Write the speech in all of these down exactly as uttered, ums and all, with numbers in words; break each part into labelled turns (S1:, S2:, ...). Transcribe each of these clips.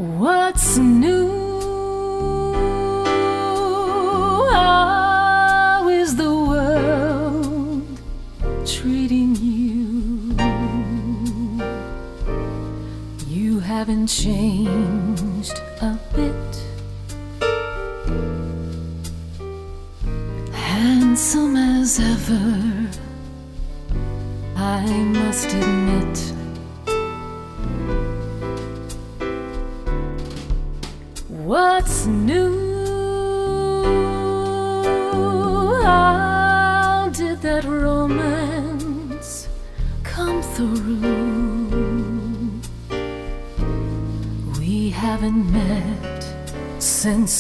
S1: What's new? How is the world treating you? You haven't changed a bit. Handsome as ever, I must admit. What's new? How did that romance come through? We haven't met since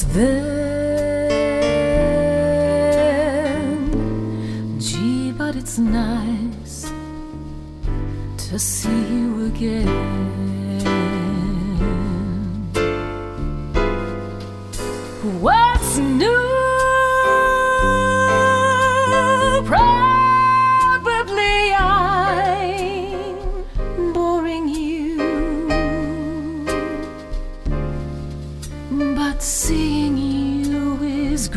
S1: then. Gee, but it's nice to see you again. What's new? Probably I'm boring you, but seeing you is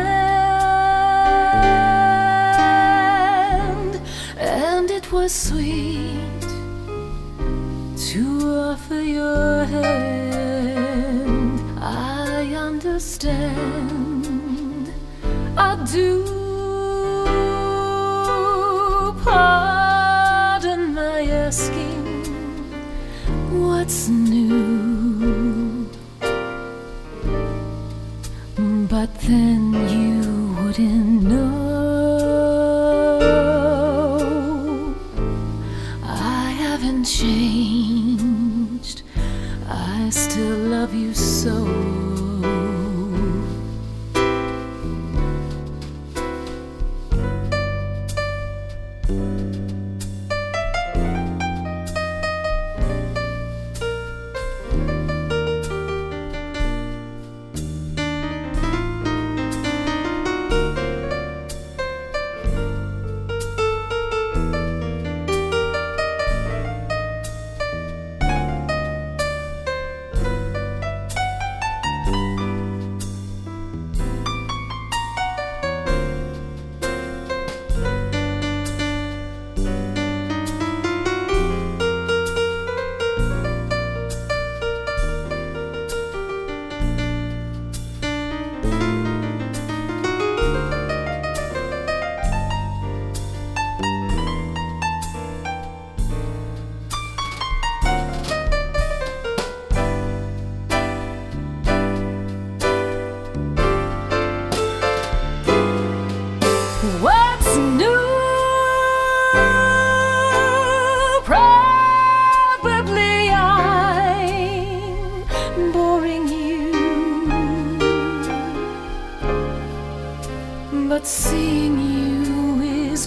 S1: grand, and it was sweet to offer your hand. I understand, I do. Pardon my asking, what's new? But then you wouldn't know. I haven't changed, I still love you so. What's new? Probably I'm boring you, but seeing you is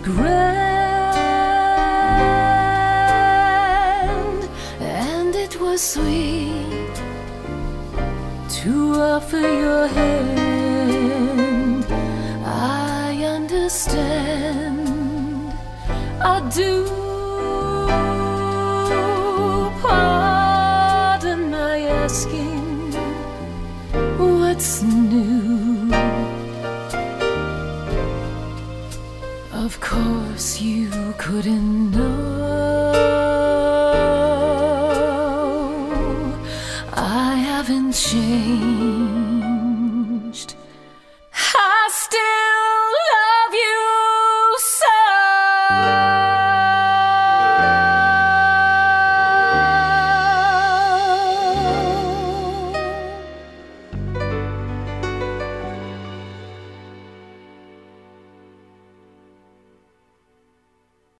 S1: grand, and it was sweet to offer your hand. I understand, I do. Pardon my asking, what's new? Of course you couldn't know.